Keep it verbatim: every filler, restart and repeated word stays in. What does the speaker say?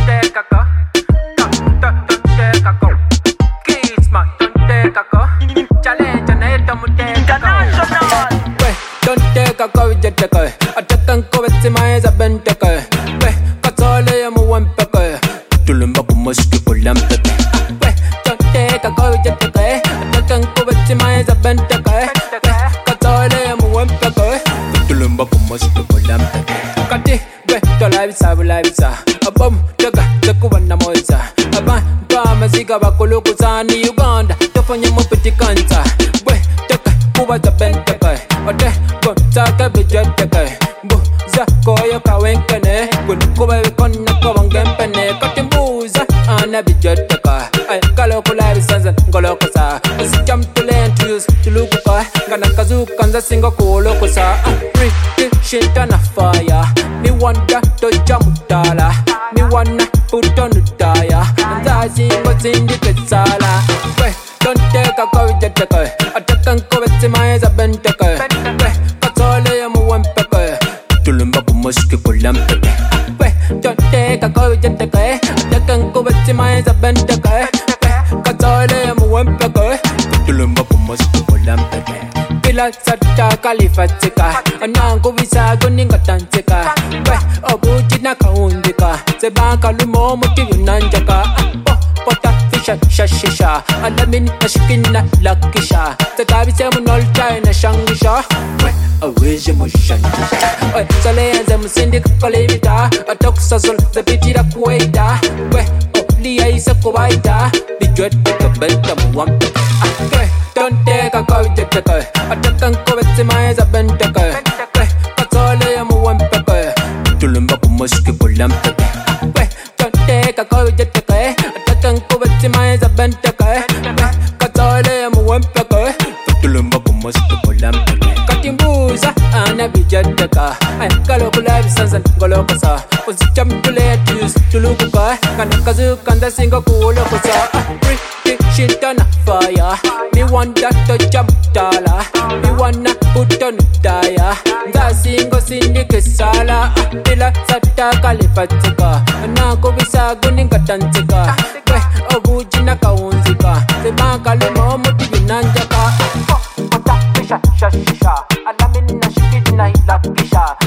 take a go. Don't, don't, don't take a go. Kids man, don't take a go. Challenge and hate them with take a go. Don't take a go, just take a. I take a go with my eyes, I've been take a. Katole, I'm one pecker. Tulumba, Muski, Pulampe. Don't take a go, just take a. I take a go with my eyes, I've been take a. Katole, I'm one pecker. Tulumba, Muski, Pulampe. Kati, we, the lives are lives. A bomb, Jaga, Jakuana Moisa. A man, Bamaziga, Bakulukuzani, Uganda. Tofanya Mupiti Kanta. We, take a. Kuba the bentaka, ote kotaka bijataka. Bu zakoyo kawenkane, kun kuba konna kawangempene. Katimbuza ana bijataka. Ay kalo kulabi sanza ngolokosa. Usicham tulentus tulukuka. Kana kazuka nza singo kulokosa. Pretty shit on a fire. Me wanda to jamutala. Me wanna put on the tire. Ndazi ngozindi kesala. Don't take a go, just take a. I take a go with my eyes, I've been take a. Katole, I'm one pecker. Tulumba, Muski, Pulampe. Don't take a go, just take a. I take a go with my eyes, I've been take a. Katole, I'm one pecker. Tulumba, Muski, Pulampe. Pila Sata, Califatica. And now go with a gunning a tantica. Oh, good, Naka Undika. The bank, Lumo, Motive, Nanjaka. Pota fisha shashisha alamin ashkina lakisha tatabi semunol china shangisha aweje mushangisha oi saleanze musindi kolevita atoksasul the pitira kuwaita we oplia isa kuwaita bijwet kabenta muwam okay don't take a go take a atakan ko betsima za bentaka katole muwam peka tulumba kumuski pulampe we don't take a go take a Kan ko beti mai za bentaka katole mu wempaka tulumba ko mustu kolampa katimbuza ana bijataka ay kalo kulabi sansan golokosa usicham tuletus tulukuka kana kazu kanda singa kulokosa pretty shit on fire me want that to jump tala me wanna put on tire ngasingo sindike sala bila sata kalifatika na ko bisa guninga tantika Obujina kaunzika Sebaka limo muti binanjaka Kota fisha sha shisha Alamina shikidina hilakisha